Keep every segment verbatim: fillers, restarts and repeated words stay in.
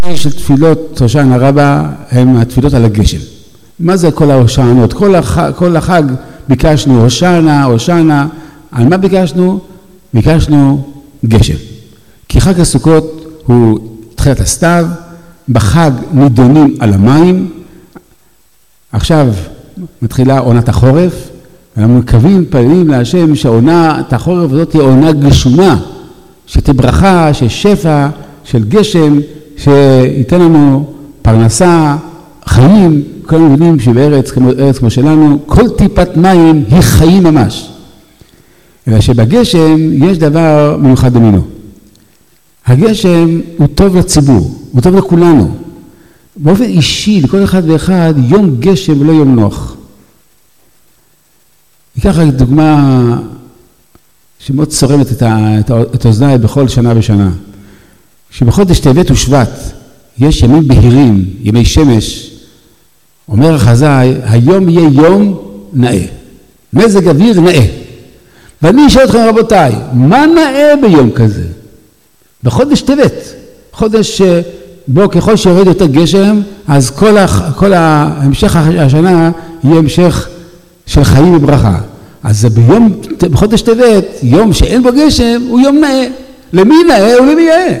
של תפילות הושענא רבה הם התפילות על הגשם. מה זה כל ההושענות? כל החג, כל החג ביקשנו הושענא, הושענא. על מה ביקשנו? ביקשנו גשם. כי חג הסוכות הוא תחילת הסתיו, בחג נידונים על המים. עכשיו מתחילה עונת החורף, ואנחנו מקווים, פעלים להשם שהעונת החורף הזאת תהיה עונה גשומה, שתהיה ברכה, של שפע, של גשם, שייתן לנו פרנסה, חיים. כל מבינים שבארץ כמו, ארץ כמו שלנו, כל טיפת מים היא חיים ממש. אלא שבגשם יש דבר מיוחד במינו. הגשם הוא טוב לציבור, הוא טוב לכולנו. באופן אישי, לכל אחד ואחד, יום גשם ולא יום נוח. ניקח רק דוגמה שמאוד צורמת את, ה, את, ה, את אוזניי בכל שנה ושנה. שבחודש טבת ושבט יש ימים בהירים, ימי שמש, אומר החזאי, היום יהיה יום נאה. מזג אוויר נאה. ואני אשאל אתכם רבותיי, מה נאה ביום כזה? בחודש טבת, חודש בו ככל שיורד יותר גשם, אז כל, ה, כל המשך השנה יהיה המשך של חיים וברכה. אז ביום, בחודש טבת, יום שאין בו גשם, הוא יום נאה. למי נאה ולמי יאה?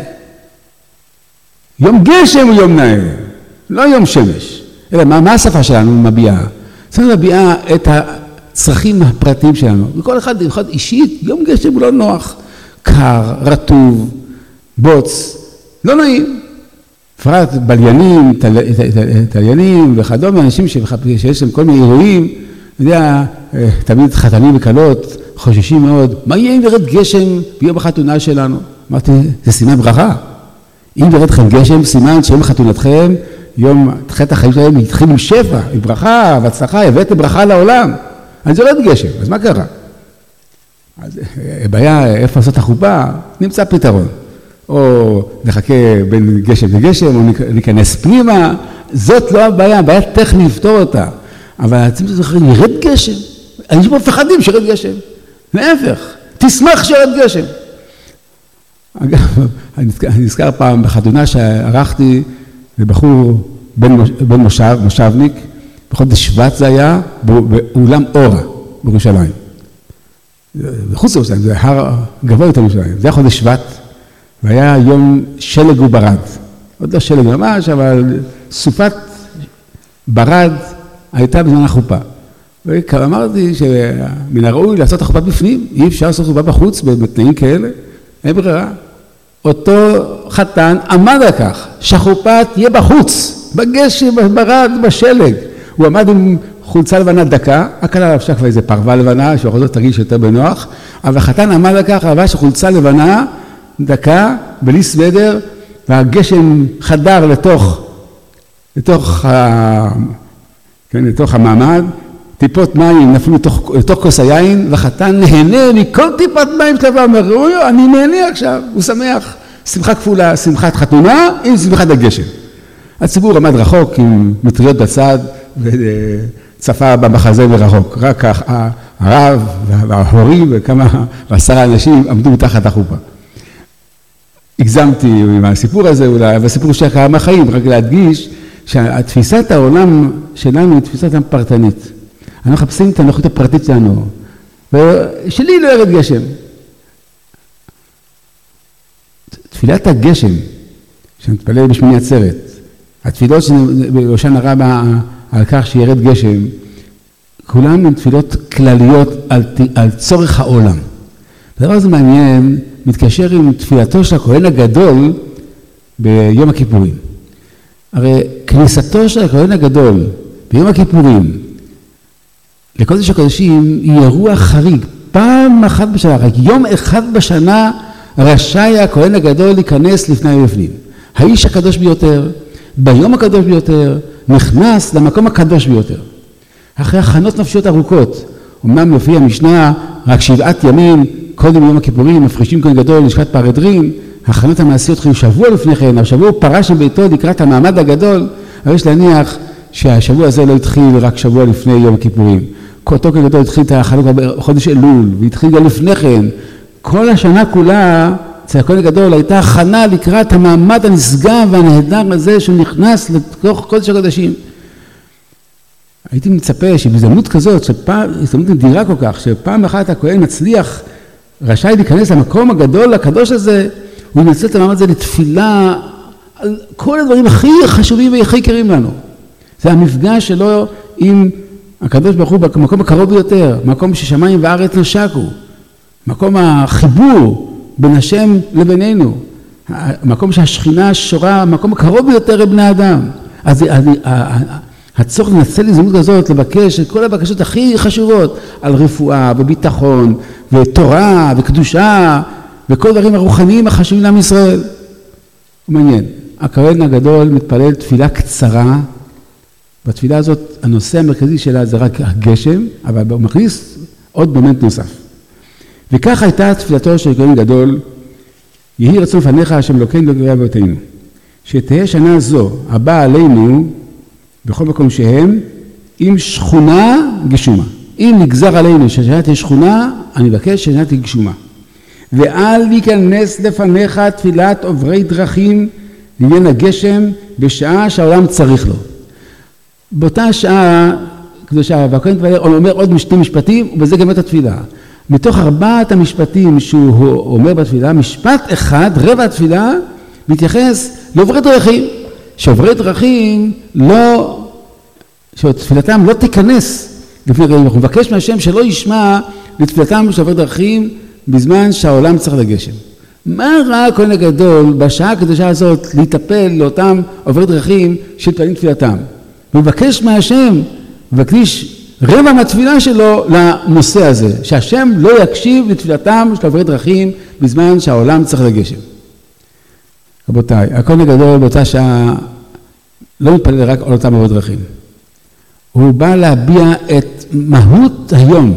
יום גשם הוא יום נאה, לא יום שמש. אלא מה, מה השפה שלנו מביעה? צריך מביעה את הצרכים הפרטיים שלנו. וכל אחד, אחד אישית, יום גשם הוא לא נוח. קר, רטוב, בוץ, לא נעים. בפרט בליינים, תל, תליינים וכדומה, אנשים שיש להם כל מיני אירועים, אני יודע, תמיד חתנים וקלות, חוששים מאוד, מה יהיה אם ירד גשם ביום החתונה שלנו? אמרתי, זה סימן ברכה. אם ירד לכם גשם, סימן שיום חתונתכם, יום תחילת החיים שלהם יתחיל עם שפע, עם ברכה והצלחה, הבאתם ברכה לעולם. אז זה לא ירד גשם, אז מה קרה? אז הבעיה, איפה לעשות החופה? נמצא פתרון. או נחכה בין גשם לגשם, או ניכנס פנימה. זאת לא הבעיה, הבעיה טכנית לפתור אותה. אבל אתם זוכרים, ירד גשם. אנשים מפחדים שירד גשם. להפך, תשמח שירד גשם. אגב, אני נזכר פעם בחתונה שערכתי לבחור בן, בן מושב, מושבניק, בחודש שבט זה היה, באולם אורה, בירושלים. בחוץ לירושלים, זה הר גבוה יותר בירושלים. זה היה חודש שבט, והיה יום שלג וברד. עוד לא שלג ממש, אבל סופת ברד הייתה בזמן החופה. ואמרתי שמן הראוי לעשות החופה בפנים, אי אפשר לעשות חופה בחוץ בתנאים כאלה, אין ברירה. אותו חתן עמד על כך, שהחופה תהיה בחוץ, בגשם, ברד, בשלג. הוא עמד עם חולצה לבנה דקה, הכלה לבשה כבר איזה פרווה לבנה, שבכל זאת תרגיש יותר בנוח, אבל החתן עמד על כך, לבש חולצה לבנה, דקה, בלי סוודר, והגשם חדר לתוך, לתוך, ה... כן, לתוך המעמד, טיפות מים נפלו לתוך, לתוך כוס היין, והחתן נהנה מכל טיפת מים שלו, אומר, אוי, אני נהנה עכשיו, הוא שמח, שמחה כפולה, שמחת חתונה, עם שמחת הגשם. הציבור עמד רחוק עם מטריות בצד, וצפה במחזה מרחוק. רק הרב וההורים וכמה, ועשרה אנשים עמדו מתחת החופה. הגזמתי עם הסיפור הזה אולי, והסיפור שקרה מהחיים, רק להדגיש שהתפיסת העולם שלנו היא תפיסת העולם פרטנית. אנחנו מחפשים את הנוחות הפרטית שלנו, ושלי לא ירד גשם. תפילת הגשם, שנתפלל בשמיני עצרת, התפילות בהושענא רבה על כך שירד גשם, כולן הן תפילות כלליות על, על צורך העולם. הדבר הזה מעניין, מתקשר עם תפילתו של הכהן הגדול ביום הכיפורים. הרי כניסתו של הכהן הגדול ביום הכיפורים לקודש הקודשים היא אירוע חריג, פעם אחת בשנה, רק יום אחד בשנה רשאי הכהן הגדול להיכנס לפני ולפנים. האיש הקדוש ביותר, ביום הקדוש ביותר, נכנס למקום הקדוש ביותר. אחרי הכנות נפשיות ארוכות, אומנם לפי המשנה רק שבעת ימים, קודם יום הכיפורים, מפרישים כהן גדול לשכת פרדרין, הכנות המעשיות חיו שבוע לפני כן, השבוע הוא פרש מביתו לקראת המעמד הגדול, אבל יש להניח שהשבוע הזה לא התחיל רק שבוע לפני יום הכיפורים. אותו כגדול התחיל את החנוכה בחודש אלול, והתחיל גם לפני כן. כל השנה כולה אצל הכהן הגדול הייתה הכנה לקראת המעמד הנשגב והנהדר הזה שהוא נכנס לתוך קודש הקודשים. הייתי מצפה שבהזדמנות כזאת, שפעם, הזדמנות נדירה כל כך, שפעם אחת הכהן מצליח, רשאי להיכנס למקום הגדול, הקדוש הזה, הוא ינצל את המעמד הזה לתפילה על כל הדברים הכי חשובים והכי יקרים לנו. זה המפגש שלו עם הקדוש ברוך הוא במקום הקרוב ביותר, מקום ששמיים וארץ נשקו, מקום החיבור בין השם לבינינו, מקום שהשכינה שורה, המקום הקרוב ביותר לבני אדם. אז, אז הצורך לנצל הזדמנות הזאת, לבקש את כל הבקשות הכי חשובות על רפואה וביטחון ותורה וקדושה וכל דברים הרוחניים החשובים לעם ישראל. הוא מעניין. הכהן הגדול מתפלל תפילה קצרה, בתפילה הזאת הנושא המרכזי שלה זה רק הגשם, אבל הוא מכניס עוד מומנט נוסף. וכך הייתה תפילתו של הכהן גדול, יהי רצון לפניך השם אלוקינו וגוי אבותינו, שתהיה שנה זו הבאה עלינו בכל מקום שהם, עם שכונה גשומה. אם נגזר עלינו ששנה תהיה שכונה, אני מבקש ששנה תהיה גשומה. ואל להיכנס לפניך תפילת עוברי דרכים לעניין הגשם בשעה שהעולם צריך לו. באותה שעה, קדושה, והכהן אומר עוד שני משפטים, ובזה גם את התפילה. מתוך ארבעת המשפטים שהוא אומר בתפילה, משפט אחד, רבע התפילה, מתייחס לעוברי דרכים. שעוברי דרכים לא, שתפילתם לא תיכנס לפני רגעים. אנחנו מבקש מהשם שלא ישמע לתפילתם של עוברי דרכים בזמן שהעולם צריך לגשם. מה ראה הכהן הגדול בשעה הקדושה הזאת להיטפל לאותם עוברי דרכים שתפלים תפילתם? הוא מבקש מהשם, מבקש רבע מהתפילה שלו לנושא הזה, שהשם לא יקשיב לתפילתם של עוברי דרכים בזמן שהעולם צריך לגשם. רבותיי, הכהן הגדול באותה שעה לא מתפלל רק על אותם עוברי דרכים. הוא בא להביע את מהות היום.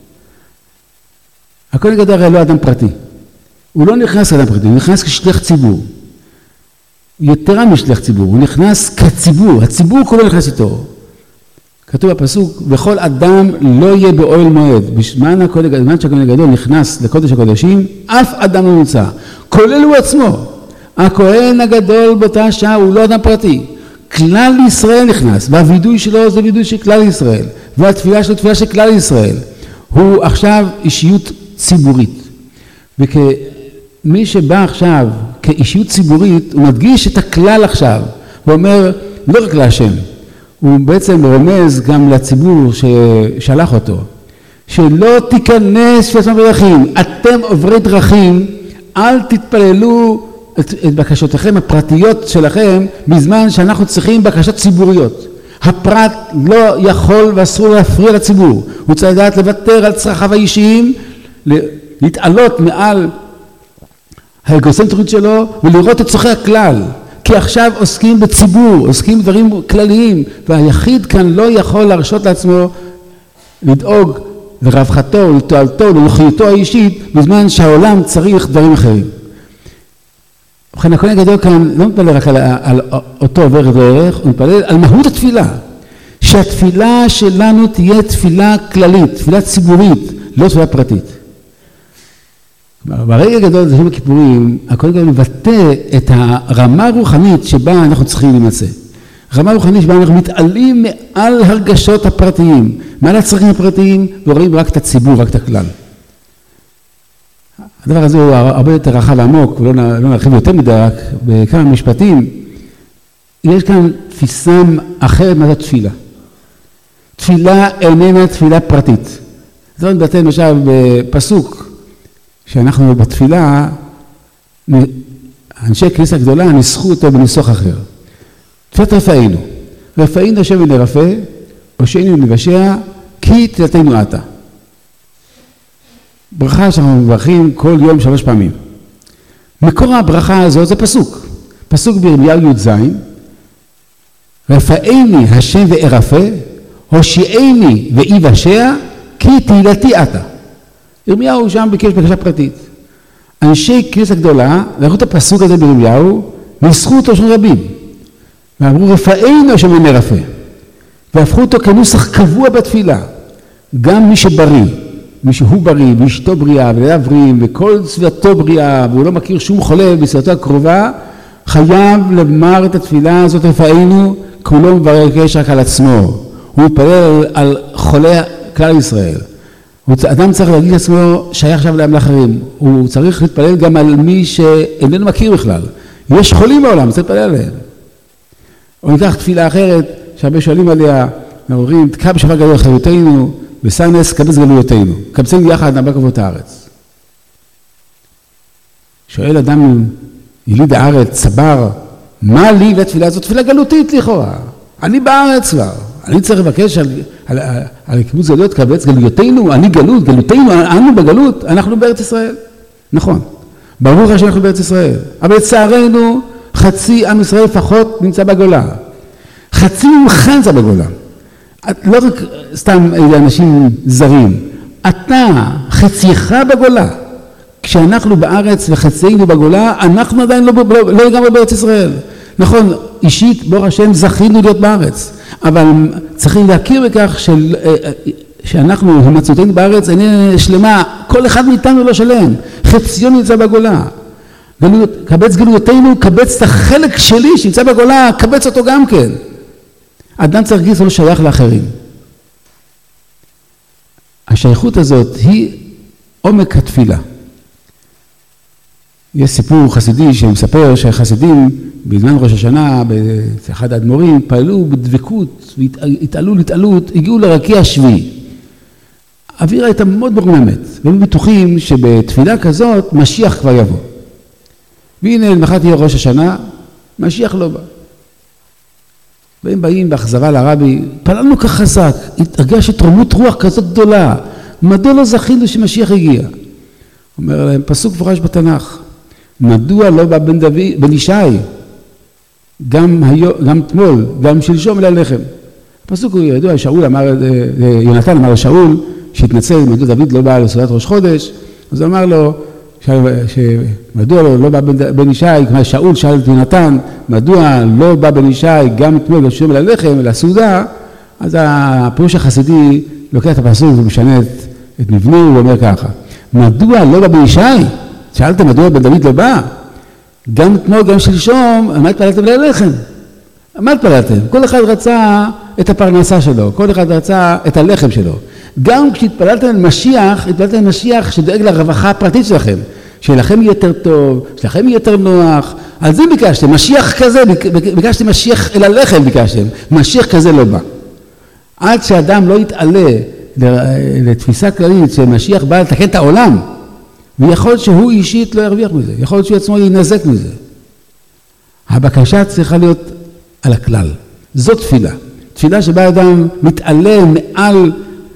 הכהן הגדול הרי לא אדם פרטי. הוא לא נכנס כאדם פרטי, הוא נכנס כשליח ציבור. יתרה משליח ציבור, הוא נכנס כציבור, הציבור כולו נכנס איתו. כתוב בפסוק, וכל אדם לא יהיה באוהל מועד. בזמן שהכהן הגדול נכנס לקודש הקודשים, אף אדם לא נמצא, כולל הוא עצמו. הכהן הגדול באותה שעה הוא לא אדם פרטי. כלל ישראל נכנס, והווידוי שלו זה וידוי של כלל ישראל, והתפילה שלו תפילה של כלל ישראל. הוא עכשיו אישיות ציבורית. וכמי שבא עכשיו כאישיות ציבורית, הוא מדגיש את הכלל עכשיו. הוא אומר, לא רק להשם, הוא בעצם רומז גם לציבור ששלח אותו, שלא תיכנס תפילת עוברי דרכים. אתם עוברי דרכים, אל תתפללו את, את בקשותיכם הפרטיות שלכם, בזמן שאנחנו צריכים בקשות ציבוריות. הפרט לא יכול ואסור להפריע לציבור. הוא צריך לדעת לוותר על צרכיו האישיים, להתעלות מעל האגוצנטריות שלו, ולראות את צורכי הכלל. כי עכשיו עוסקים בציבור, עוסקים בדברים כלליים, והיחיד כאן לא יכול להרשות לעצמו לדאוג לרווחתו, לתועלתו, לנוחיותו האישית, בזמן שהעולם צריך דברים אחרים. ובכן, הכהן הגדול כאן לא מתפלל רק על, על אותו עובר דרך, הוא מתפלל על מהות התפילה. שהתפילה שלנו תהיה תפילה כללית, תפילה ציבורית, לא תפילה פרטית. ברגע הגדול, זה שם הכיפורים, הכהן הגדול מבטא את הרמה הרוחנית שבה אנחנו צריכים להימצא. רמה רוחנית שבה אנחנו מתעלים מעל הרגשות הפרטיים, מעל הצרכים הפרטיים, ורואים רק את הציבור, רק את הכלל. הדבר הזה הוא הרבה יותר רחב ועמוק, ולא נרחיב יותר מדי, רק בכמה משפטים. יש כאן תפיסה אחרת מה זה תפילה. תפילה איננה תפילה פרטית. זה מתבטא למשל בפסוק, שאנחנו בתפילה, אנשי כנסת הגדולה ניסחו אותו בניסוח אחר. תפילת רפאינו. רפאינו השם ונרפא, הושענו ונבשע, כי תפילתנו עתה. ברכה שאנחנו מברכים כל יום שלוש פעמים. מקור הברכה הזאת זה פסוק. פסוק בירמיהו י"ז, רפאני השם וארפא, הושיעני ואבשע, כי תהילתי עתה. ירמיהו שם ביקש בקשה פרטית. אנשי כנסת הגדולה, לקחו את הפסוק הזה בירמיהו, ניסחו אותו של רבים, ואמרו רפאנו השם ונרפא, והפכו אותו כנוסח קבוע בתפילה. גם מי שבריא מישהו הוא בריא, ואשתו בריאה, ולידיו בריאים, וכל סביבתו בריאה, והוא לא מכיר שום חולה בסביבתו הקרובה, חייב למר את התפילה הזאת רפאנו, כי הוא לא מבקש רק על עצמו. הוא מתפלל על חולי כלל ישראל. אדם צריך להגיד לעצמו שייך עכשיו לעם לאחרים. הוא צריך להתפלל גם על מי שאיננו מכיר בכלל. יש חולים בעולם, צריך להתפלל עליהם. או ניקח תפילה אחרת, שהרבה שואלים עליה, אומרים, תקע בשפר גדול חיותנו, ושא נס קבץ גלויותינו. קבצנו יחד נבע כבוד הארץ. שואל אדם, יליד הארץ, צבר, מה לי לתפילה הזאת? תפילה גלותית לכאורה. אני בארץ כבר. אני צריך לבקש על, על, על, על קיבוץ גלויות, קבץ גלויותינו, אני גלות, גלותינו, אנו בגלות, אנחנו בארץ ישראל. נכון. ברור לך שאנחנו בארץ ישראל. אבל לצערנו, חצי עם ישראל לפחות נמצא בגולה. חצי ממך נמצא בגולה. לא רק סתם אנשים זרים. אתה, חצייך בגולה. כשאנחנו בארץ וחציינו בגולה, אנחנו עדיין לא, לא, לא לגמרי בארץ ישראל. נכון, אישית, ברוך השם, זכינו להיות בארץ. אבל צריכים להכיר בכך של, שאנחנו, המצאותנו בארץ, איננה שלמה. כל אחד מאיתנו לא שלם. חציון נמצא בגולה. גלויות, קבץ גלויותינו, קבץ את החלק שלי שנמצא בגולה, קבץ אותו גם כן. אדם צריך להרגיש לא שייך לאחרים. השייכות הזאת היא עומק התפילה. יש סיפור חסידי שמספר שהחסידים בזמן ראש השנה, באחד האדמו"רים, פעלו בדבקות, והתעלו להתעלות, הגיעו לרקיע השביעי. האווירה הייתה מאוד מרוממת, והם בטוחים שבתפילה כזאת משיח כבר יבוא. והנה למחרת יהיה ראש השנה, משיח לא בא. והם באים באכזבה לרבי, פעלנו כך חזק, התרגש התרוממות רוח כזאת גדולה, מדוע לא זכינו שמשיח הגיע? אומר להם, פסוק מפורש בתנ"ך, מדוע לא בא בן דוד, בן ישי, גם היום, גם אתמול, גם שלשום אל הלחם. הפסוק הוא ידוע, שאול אמר, יונתן אמר לשאול, שהתנצל, מדוע דוד לא בא לסעודת ראש חודש, אז הוא אמר לו, שמדוע לא בא בן ישי, כמו שאול שאל את יונתן, מדוע לא בא בן ישי, גם אתמול לשום אל הלחם, אל הסעודה, אז הפירוש החסידי לוקח את הפסוק ומשנה את, את מבנו, הוא אומר ככה, מדוע לא בא בן ישי? שאלתם מדוע בן דוד לא בא? גם אתמול, גם שלשום, מה התפללתם ללחם? מה התפללתם? כל אחד רצה את הפרנסה שלו, כל אחד רצה את הלחם שלו. גם כשהתפללתם על משיח, התפללתם על משיח שדואג לרווחה הפרטית שלכם, שלכם יהיה יותר טוב, שלכם יהיה יותר נוח. על זה ביקשתם, משיח כזה, ביקשתם משיח אל הלחם ביקשתם, משיח כזה לא בא. עד שאדם לא יתעלה לתפיסה כללית שמשיח בא לתקן את העולם, ויכול להיות שהוא אישית לא ירוויח מזה, יכול להיות שהוא עצמו ינזק מזה. הבקשה צריכה להיות על הכלל. זאת תפילה. תפילה שבה אדם מתעלה מעל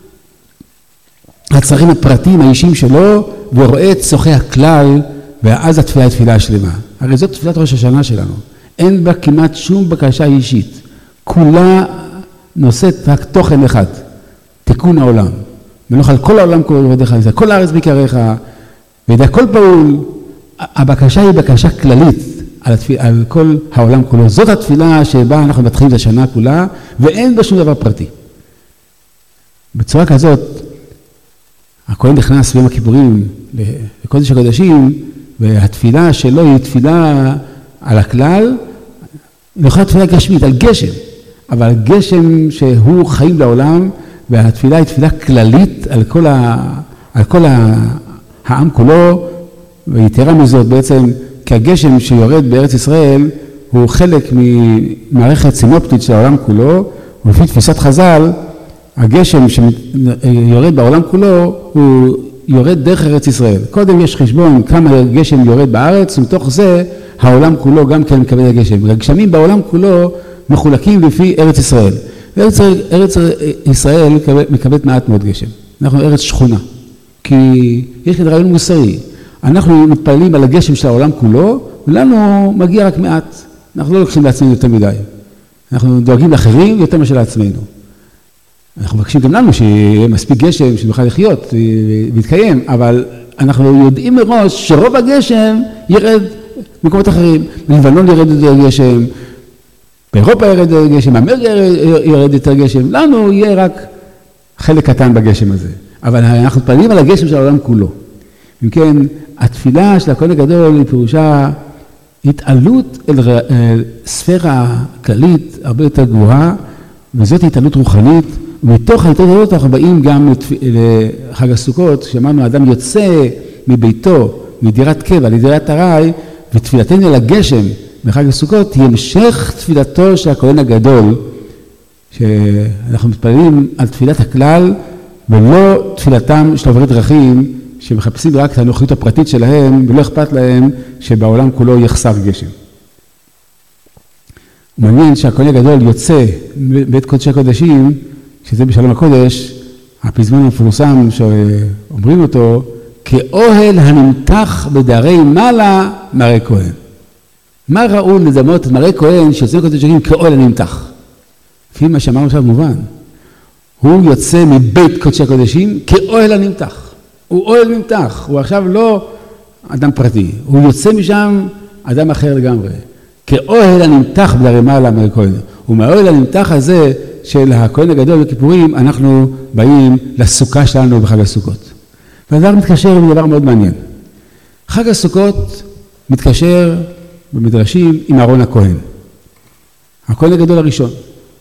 הצרכים הפרטיים האישיים שלו, ורואה את צורכי הכלל, ואז התפילה היא תפילה השלמה. הרי זאת תפילת ראש השנה שלנו. אין בה כמעט שום בקשה אישית. כולה נושאת רק תוכן אחד, תיקון העולם. ונאכל כל העולם כל עבדיך, כל הארץ בקריך, וידע כל פעול, הבקשה היא בקשה כללית על, התפיל, על כל העולם כולו. זאת התפילה שבה אנחנו מתחילים את השנה כולה, ואין בה שום דבר פרטי. בצורה כזאת, הכהן נכנס ביום הכיפורים לקודש הקודשים, והתפילה שלו היא תפילה על הכלל, לא תפילה גשמית, על גשם, אבל גשם שהוא חיים לעולם, והתפילה היא תפילה כללית על כל, ה, על כל ה, העם כולו, ויתרה מזאת בעצם, כי הגשם שיורד בארץ ישראל, הוא חלק ממערכת סינופטית של העולם כולו, ולפי תפיסת חז"ל, הגשם שיורד בעולם כולו, הוא יורד דרך ארץ ישראל. קודם יש חשבון כמה גשם יורד בארץ, ומתוך זה העולם כולו גם כן מקבל הגשם. הגשמים בעולם כולו מחולקים לפי ארץ ישראל. ארץ, ארץ ישראל מקבלת מעט מאוד גשם. אנחנו ארץ שכונה. כי יש כאן רעיון מוסרי. אנחנו מתפללים על הגשם של העולם כולו, ולנו מגיע רק מעט. אנחנו לא לוקחים לעצמנו יותר מדי. אנחנו דואגים לאחרים יותר משל לעצמנו. אנחנו מבקשים גם לנו שיהיה מספיק גשם, שנוכל לחיות ולהתקיים, אבל אנחנו יודעים מראש שרוב הגשם ירד במקומות אחרים. בלבנון ירד יותר גשם, באירופה ירד יותר גשם, באמריקה ירד יותר גשם, לנו יהיה רק חלק קטן בגשם הזה. אבל אנחנו מתפללים על הגשם של העולם כולו. אם כן, התפילה של הכהן הגדול היא פירושה התעלות אל, אל ספירה כללית הרבה יותר גבוהה, וזאת התעלות רוחנית, ומתוך ההתעלות אנחנו באים גם לחג הסוכות, שאמרנו, האדם יוצא מביתו, מדירת קבע לדירת ארעי, ותפילתנו על הגשם בחג הסוכות היא המשך תפילתו של הכהן הגדול, שאנחנו מתפללים על תפילת הכלל, ולא תפילתם של עוברי דרכים, שמחפשים רק את הנוחיות הפרטית שלהם, ולא אכפת להם שבעולם כולו יחסר גשם. מעניין שהכהן הגדול יוצא בית קודשי הקודשים, שזה בשלום הקודש, הפזמון המפורסם שאומרים אותו, כאוהל הנמתח בדהרי מעלה מראה כהן. מה ראו לדמות את מראה כהן שיוצא בקודשי הקודשים כאוהל הנמתח? לפי מה שאמרנו עכשיו מובן. הוא יוצא מבית קודשי הקודשים כאוהל הנמתח. הוא אוהל נמתח, הוא עכשיו לא אדם פרטי, הוא יוצא משם אדם אחר לגמרי. כאוהל הנמתח בדהרי מעלה מראה כהן. ומהאוהל הנמתח הזה של הכהן הגדול בכיפורים, אנחנו באים לסוכה שלנו בחג הסוכות. והדבר מתקשר עם דבר מאוד מעניין. חג הסוכות מתקשר במדרשים עם אהרון הכהן. הכהן הגדול הראשון.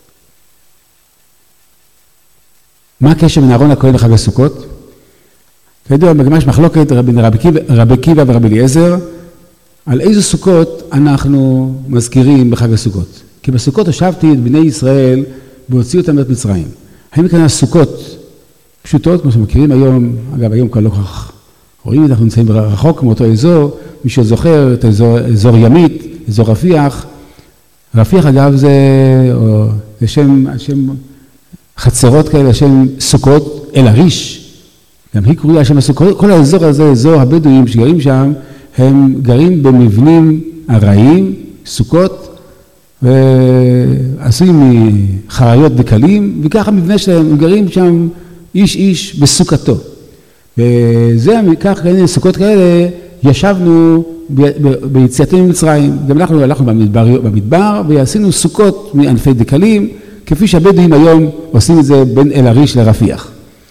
מה הקשר בין אהרון הכהן לחג הסוכות? כידוע, בגמרא יש מחלוקת בין רבי עקיבא ורבי אליעזר, על איזה סוכות אנחנו מזכירים בחג הסוכות. כי בסוכות הושבתי את בני ישראל והוציאו אותם את מצרים. האם כאן הסוכות פשוטות, כמו שמכירים היום, אגב, היום כבר לא כך רואים, אנחנו נמצאים רחוק מאותו אזור, מי שזוכר את אזור, אזור ימית, אזור רפיח. רפיח, אגב, זה, או, זה שם, שם חצרות כאלה, שם סוכות, אל הריש. גם היא קוראה שם הסוכות. כל האזור הזה, אזור הבדואים שגרים שם, הם גרים במבנים ארעיים, סוכות, ועשויים מחריות דקלים, וככה המבנה שלהם, הם גרים שם איש איש בסוכתו. וזה, כך כאלה, סוכות כאלה, ישבנו ביציאתנו ממצרים. גם אנחנו הלכנו במדבר, במדבר ועשינו סוכות מענפי דקלים, כפי שהבדואים היום עושים את זה בין אל הריש לרפיח.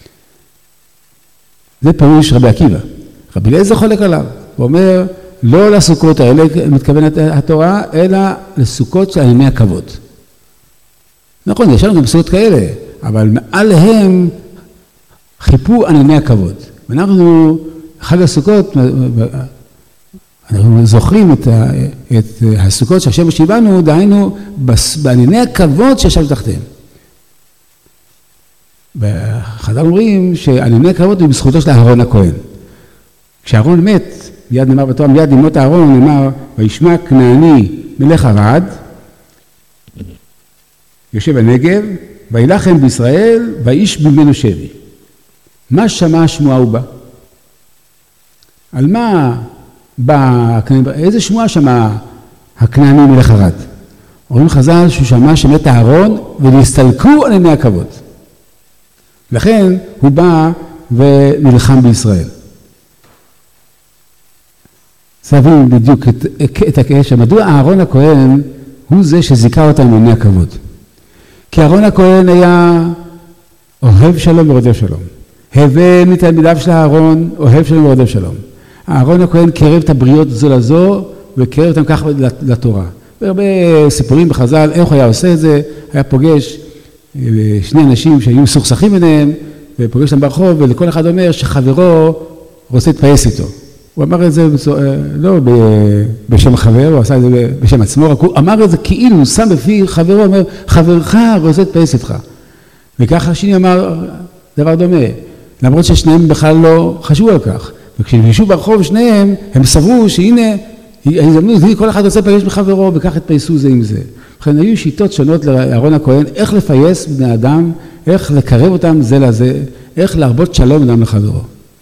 זה פירוש רבי עקיבא. רבי אליעזר חולק עליו. הוא אומר, לא לסוכות האלה מתכוונת התורה, אלא לסוכות של ענייני הכבוד. נכון, יש לנו גם סוכות כאלה, אבל מעליהם חיפו ענייני הכבוד. ואנחנו, חג הסוכות, אנחנו זוכרים את, את הסוכות שהשם שיבנו, דהיינו בענייני הכבוד שישב תחתיהם. בחז"ל אומרים שענייני הכבוד הוא בזכותו של אהרון הכהן. כשאהרון מת, מיד נאמר בתורה, מיד ימות אהרון, נאמר, וישמע כנעני מלך ערד, יושב בנגב, וילחם בישראל, ואיש ממנו שבי. מה שמע השמועה הוא בא? על מה בא, איזה שמועה שמע הכנעני מלך ערד? אומרים חז"ל שהוא שמע שמת אהרון, ונסתלקו ענייני הכבוד. לכן הוא בא ונלחם בישראל. להבין בדיוק את, את הקשר. מדוע אהרון הכהן הוא זה שזיכה אותם ענייני הכבוד? כי אהרון הכהן היה אוהב שלום ורודף שלום. הווה מתלמידיו של אהרון, אוהב שלום ורודף שלום. אהרון הכהן קרב את הבריות זו לזו, וקרב אותם כך לתורה. והרבה סיפורים בחז"ל, איך הוא היה עושה את זה, היה פוגש שני אנשים שהיו מסוכסכים ביניהם, ופוגש אותם ברחוב, ולכל אחד אומר שחברו רוצה להתפייס איתו. הוא אמר את זה לא בשם חבר, הוא עשה את זה בשם עצמו, רק הוא אמר את זה כאילו, הוא שם בפי חברו, אומר, חברך רוצה להתפייס איתך. וככה השני אמר דבר דומה, למרות ששניהם בכלל לא חשבו על כך. וכשהם ישבו ברחוב שניהם, הם סברו שהנה, ההזדמנות, כל אחד רוצה לפייס בחברו, וכך התפייסו זה עם זה. לכן היו שיטות שונות לאהרון הכהן, איך לפייס בני אדם, איך לקרב אותם זה לזה, איך להרבות שלום אדם לחברו.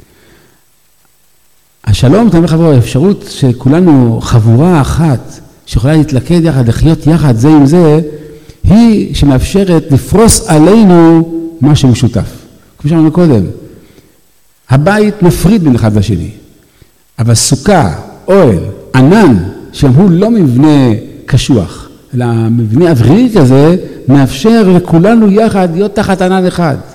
השלום, תמיד חברו, האפשרות שכולנו חבורה אחת, שיכולה להתלכד יחד, לחיות יחד זה עם זה, היא שמאפשרת לפרוס עלינו מה שמשותף. כמו שאמרנו קודם, הבית מפריד בין אחד לשני, אבל סוכה, אוהל, ענן, שהוא לא מבנה קשוח, אלא מבנה אווירי כזה, מאפשר לכולנו יחד להיות תחת ענן אחד.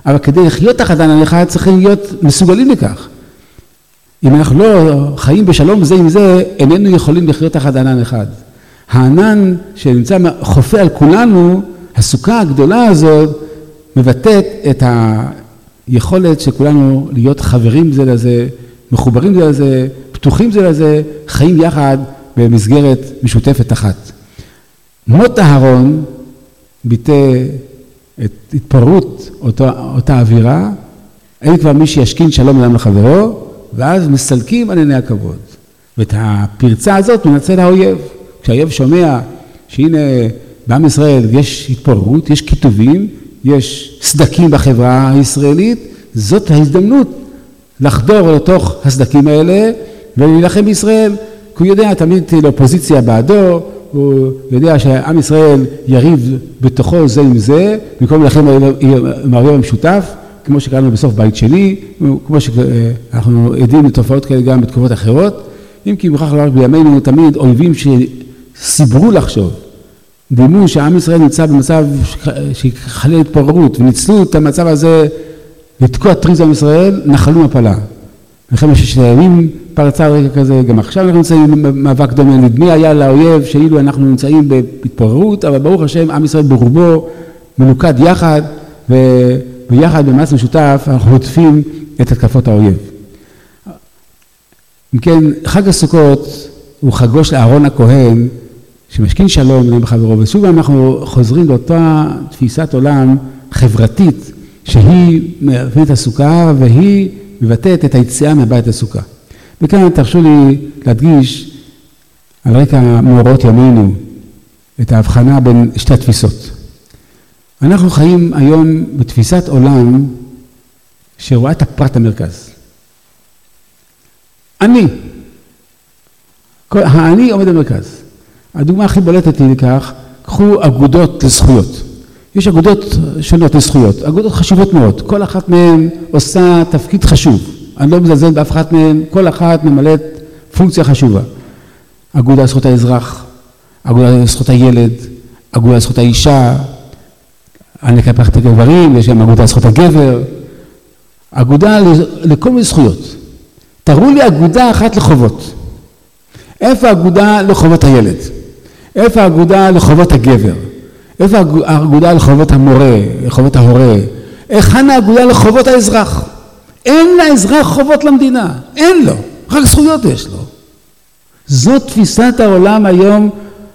אבל כדי לחיות תחת הענן אחד צריכים להיות מסוגלים לכך. אם אנחנו לא חיים בשלום זה עם זה, איננו יכולים לחיות תחת הענן אחד. הענן שנמצא חופה על כולנו, הסוכה הגדולה הזאת, מבטאת את היכולת של כולנו להיות חברים זה לזה, מחוברים זה לזה, פתוחים זה לזה, חיים יחד במסגרת משותפת אחת. מות אהרון ביטא את התפרעות אותה, אותה אווירה, אין כבר מי שישכין שלום אדם לחברו, ואז מסלקים על עיני הכבוד. ואת הפרצה הזאת מנצל האויב. כשהאויב שומע שהנה בעם ישראל יש התפוררות, יש כיתובים, יש סדקים בחברה הישראלית, זאת ההזדמנות לחדור לתוך הסדקים האלה ולהילחם בישראל. כי הוא יודע תמיד לאופוזיציה בעדו, הוא יודע שעם ישראל יריב בתוכו זה עם זה, במקום להילחם עם האויב המשותף, כמו שקראנו בסוף בית שני, כמו שאנחנו עדים לתופעות כאלה גם בתקופות אחרות, אם כי מוכרח לומר בימינו תמיד אויבים שסיברו לחשוב, דימו שהעם ישראל נמצא במצב שחלל התפוררות, וניצלו את המצב הזה לתקוע טריז עם ישראל, נחלו מפלה. לכן ששת הימים פרצה רקע כזה, גם עכשיו אנחנו נמצאים במאבק דומה, נדמה היה לאויב שאילו אנחנו נמצאים בהתפוררות, אבל ברוך השם עם ישראל ברובו מלוכד יחד, וביחד במאמץ משותף אנחנו הודפים את התקפות האויב. אם כן, חג הסוכות הוא חגו של אהרון הכהן, שמשכין שלום אדם בחברו, ושוב אנחנו חוזרים לאותה תפיסת עולם חברתית, שהיא מבטאת הסוכה, והיא מבטאת את היציאה מהבית הסוכה. וכאן תרשו לי להדגיש על רקע מאורעות ימינו, את ההבחנה בין שתי התפיסות. אנחנו חיים היום בתפיסת עולם שרואה את הפרט המרכז. אני, האני עומד במרכז. הדוגמה הכי בולטת היא לכך, קחו אגודות לזכויות. יש אגודות שונות לזכויות, אגודות חשובות מאוד, כל אחת מהן עושה תפקיד חשוב. אני לא מזלזל באף אחת מהן, כל אחת ממלאת פונקציה חשובה. אגודה לזכות האזרח, אגודה לזכות הילד, אגודה לזכות האישה, אני אקפח את הגברים, יש גם אגודה לזכות הגבר, אגודה לכל מיני זכויות. תראו לי אגודה אחת לחובות. איפה האגודה לחובות הילד? איפה האגודה לחובות הגבר? איפה האגודה לחובות המורה, לחובות ההורה? היכן האגודה לחובות האזרח? אין לאזרח חובות למדינה, אין לו, רק זכויות יש לו. זאת תפיסת העולם היום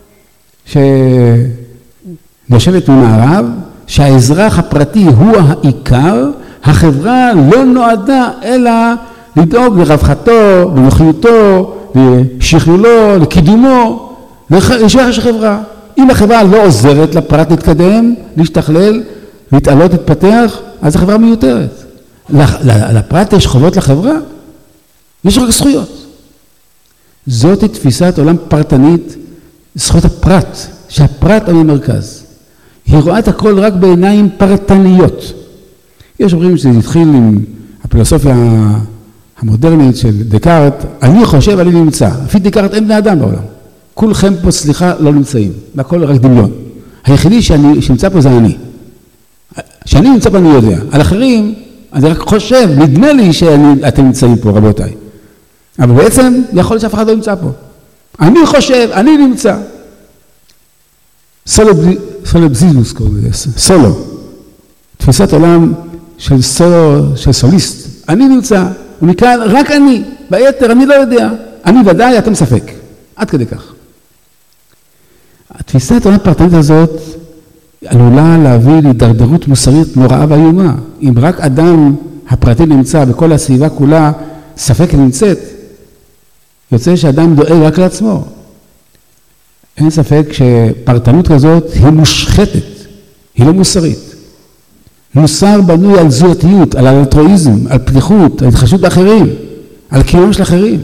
שנושבת ממערב, שהאזרח הפרטי הוא העיקר, החברה לא נועדה אלא לדאוג לרווחתו, לנוחיותו, לשכלולו, לקידומו, לשכח של חברה. אם החברה לא עוזרת לפרט להתקדם, להשתכלל, להתעלות, להתפתח, אז החברה מיותרת. לפרט יש חובות לחברה, יש רק זכויות. זאת היא תפיסת עולם פרטנית, זכויות הפרט, שהפרט הוא במרכז. היא רואה את הכל רק בעיניים פרטניות. יש אומרים שזה התחיל עם הפילוסופיה המודרנית של דקארט, אני חושב, אני נמצא. לפי דקארט אין בני אדם בעולם. כולכם פה, סליחה, לא נמצאים. והכל רק דמיון. היחידי שאני, שנמצא פה זה אני. שאני נמצא פה אני יודע. על אחרים, אני רק חושב, נדמה לי שאתם נמצאים פה, רבותיי. אבל בעצם יכול להיות שאף אחד לא נמצא פה. אני חושב, אני נמצא. סולו, סולו בזיזוס קוראים לזה, סולו. תפיסת עולם של סולו, של סוליסט. אני נמצא, ומכאן רק אני, ביתר אני לא יודע. אני ודאי, אתם ספק. עד כדי כך. התפיסת העולם הפרטנית הזאת עלולה להביא להידרדרות מוסרית נוראה ואיומה. אם רק אדם הפרטי נמצא וכל הסביבה כולה ספק נמצאת, יוצא שאדם דואג רק לעצמו. אין ספק שפרטנות כזאת היא מושחתת, היא לא מוסרית. מוסר בנוי על זהותיות, על אלטרואיזם, על פתיחות, על התחשבות באחרים, על קיום של אחרים.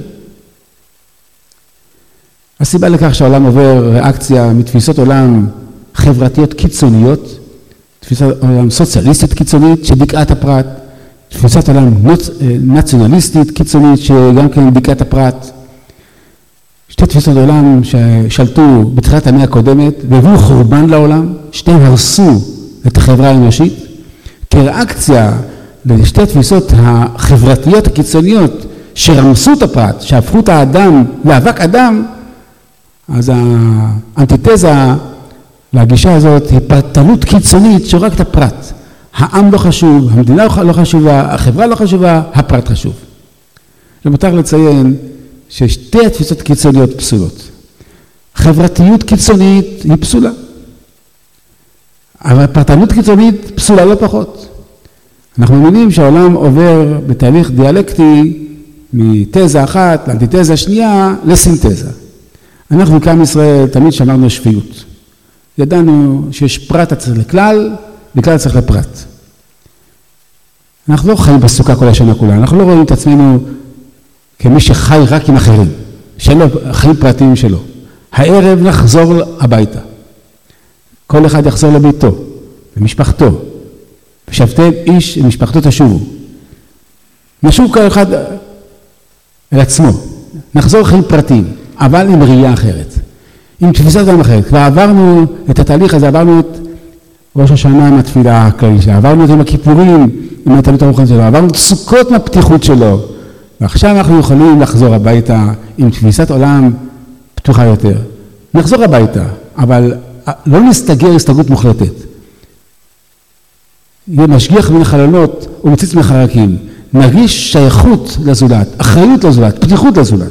הסיבה לכך שהעולם עובר ריאקציה מתפיסות עולם חברתיות קיצוניות, תפיסת עולם סוציאליסטית קיצונית שדיכאה את הפרט, תפיסת עולם נציונליסטית קיצונית שגם כן דיכאה את הפרט, שתי תפיסות עולם ששלטו בתחילת המאה הקודמת והביאו חורבן לעולם, שתיהם הרסו את החברה האנושית, כריאקציה לשתי התפיסות החברתיות הקיצוניות שרמסו את הפרט, שהפכו את האדם לאבק אדם, אז האנטיתזה לגישה הזאת היא פרטנות קיצונית שרק את הפרט. העם לא חשוב, המדינה לא חשובה, החברה לא חשובה, הפרט חשוב. למותר לציין ששתי התפיסות קיצוניות פסולות. חברתיות קיצונית היא פסולה. אבל פרטנות קיצונית פסולה לא פחות. אנחנו מאמינים שהעולם עובר בתהליך דיאלקטי מתזה אחת לאנטיתזה שנייה לסינתזה. אנחנו כעם ישראל תמיד שמרנו שפיות. ידענו שיש פרט צריך לכלל, לכלל צריך לפרט. אנחנו לא חיים בסוכה כל השנה כולה, אנחנו לא רואים את עצמנו כמי שחי רק עם אחרים, שלא חיים פרטיים שלו. הערב נחזור הביתה. כל אחד יחזור לביתו, למשפחתו. ושבתם איש למשפחתו תשובו. נשוב כל אחד אל עצמו. נחזור לחיים פרטיים, אבל עם ראייה אחרת. עם תפיסת עולם אחרת. כבר עברנו את התהליך הזה, עברנו את ראש השנה עם התפילה הכללית שלו, עברנו את עם הכיפורים, עם התהליך הרוחנית שלו, עברנו את סוכות מהפתיחות שלו. ועכשיו אנחנו יכולים לחזור הביתה עם תפיסת עולם פתוחה יותר. נחזור הביתה, אבל לא נסתגר הסתגרות מוחלטת. יהיה משגיח מן החלונות ומציץ מחרקים. נרגיש שייכות לזולת, אחריות לזולת, פתיחות לזולת.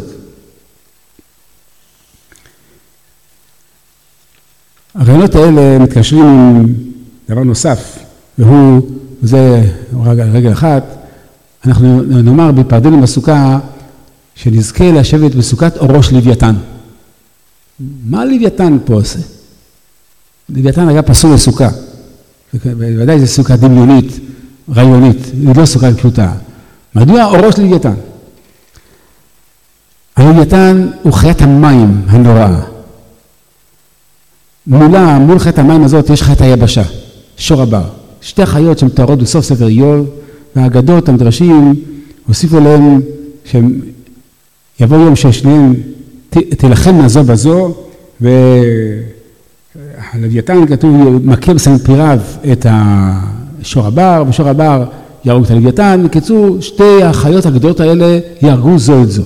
הרעיונות האלה מתקשרים עם דבר נוסף, והוא, וזה רגע, רגע אחת, אנחנו נאמר בפרדנו בסוכה, שנזכה לשבת בסוכת אורו של לוויתן. מה לוויתן פה עושה? לוויתן היה פסול לסוכה. בוודאי זו סוכה דמיונית, רעיונית, היא לא סוכה פשוטה. מדוע אורו של לוויתן? הלוויתן הוא חיית המים הנוראה. מולה, מול חיית המים הזאת יש חיית היבשה, שור הבר. שתי החיות שמתוארות בסוף ספר איוב, והאגדות המדרשים הוסיפו להם שהם יבוא יום ששניהם תלחם זו בזו, והלוויתן כתוב מכה בסנפיריו את השור הבר, ושור הבר יהרוג את הלוויתן. בקיצור, שתי החיות הגדולות האלה יהרגו זו את זו.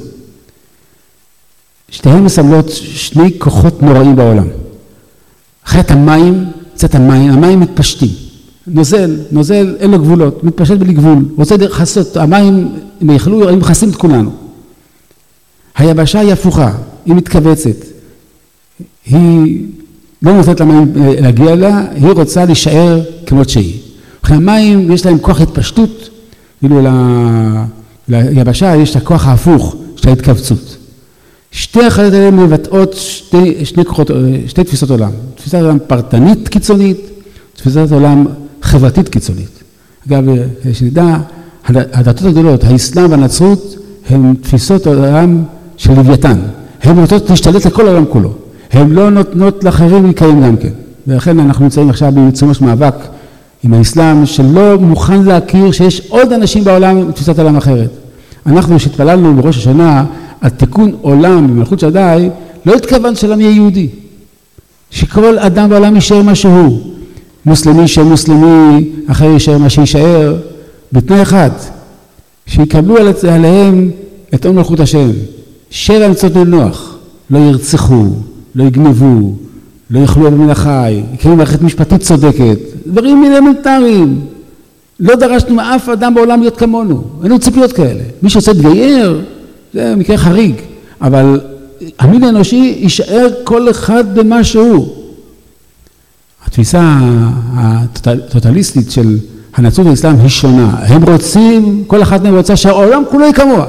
שתיהן מסמלות שני כוחות נוראים בעולם. חיית המים, קצת המים, המים מתפשטים. נוזל, נוזל, אין לו גבולות, מתפשט בלי גבול, רוצה לחסות, המים, אם יאכלו, הם מכסים את כולנו. היבשה היא הפוכה, היא מתכווצת. היא לא נותנת למים להגיע אליה, היא רוצה להישאר כמות שהיא. המים יש להם כוח התפשטות, ואילו ליבשה יש את הכוח ההפוך של ההתכווצות. שתי החיות האלה מבטאות שתי, שני כוחות, שתי תפיסות עולם. תפיסת עולם פרטנית קיצונית, תפיסת עולם חברתית קיצונית. אגב, שנדע, הדתות הגדולות, האסלאם והנצרות, הן תפיסות עולם של לוויתן. הן רוצות להשתלט לכל העולם כולו. הן לא נותנות לאחרים להיקיים גם כן. ולכן אנחנו נמצאים עכשיו בעיצומו של מאבק עם האסלאם, שלא מוכן להכיר שיש עוד אנשים בעולם עם תפיסת עולם אחרת. אנחנו שהתפללנו בראש השנה על תיקון עולם במלכות שדי, לא התכוון שלם יהיה יהודי. שכל אדם בעולם יישאר מה שהוא. מוסלמי יישאר מוסלמי, אחר יישאר מה שישאר, בתנאי אחד, שיקבלו עליהם את עול מלכות השם. שבע מצוות לנוח, לא ירצחו, לא יגנבו, לא יאכלו מן החי, יקיימו מערכת משפטית צודקת, דברים אלמנטריים. לא דרשנו מאף אדם בעולם להיות כמונו, אין לנו ציפיות כאלה. מי שעושה תגייר, זה מקרה חריג, אבל המין האנושי יישאר כל אחד במה שהוא. התפיסה הטוטליסטית של הנצרות והאסלאם היא שונה. הם רוצים, כל אחד מהם רוצה שהעולם כולו יהיה כמוה.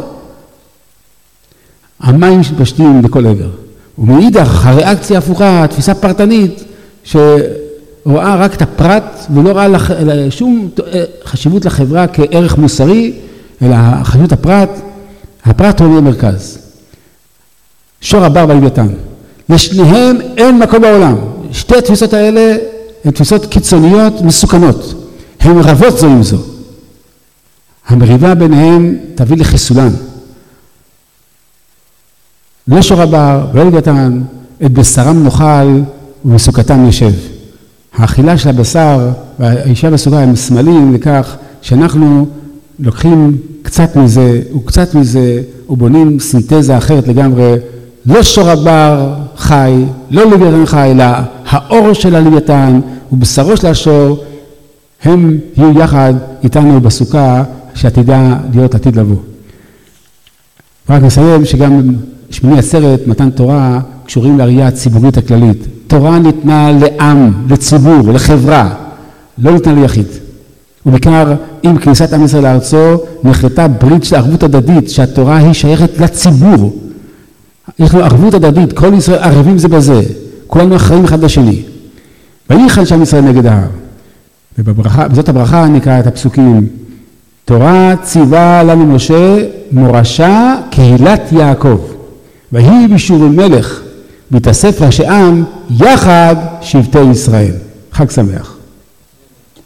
המים מתפשטים לכל עבר. ומאידך, הריאקציה ההפוכה, התפיסה פרטנית, שרואה רק את הפרט, ולא ראה לח... שום חשיבות לחברה כערך מוסרי, אלא חשיבות הפרט, הפרט הוא במרכז. שור הבר והלוויתן. לשניהם אין מקום בעולם. שתי התפיסות האלה הן תפיסות קיצוניות מסוכנות. הן רבות זו עם זו. המריבה ביניהן תביא לחיסולן. לא שור הבר ולא לוויתן, את בשרם נאכל ובסוכתם נשב. האכילה של הבשר והאישה בסוכה הם סמלים לכך שאנחנו לוקחים קצת מזה וקצת מזה ובונים סינתזה אחרת לגמרי, לא שור הבר חי, לא לוויתן חי, אלא האור של הלוויתן ובשרו של השור, הם יהיו יחד איתנו בסוכה שעתידה להיות עתיד לבוא. רק נסיים שגם שמיני עצרת, מתן תורה, קשורים לראייה הציבורית הכללית. תורה ניתנה לעם, לציבור, לחברה, לא ניתנה ליחיד. ובעיקר עם כניסת עם ישראל לארצו, נחרטה ברית של ערבות הדדית, שהתורה היא שייכת לציבור. יש לו ערבות הדדית, כל ישראל ערבים זה בזה, כולנו אחראים אחד לשני. ויחל שם ישראל נגד ההר. ובזאת הברכה נקרא את הפסוקים, תורה ציווה לנו משה מורשה קהילת יעקב, והיא בישור מלך, בהתאסף ראשי עם יחד שבטי ישראל. חג שמח.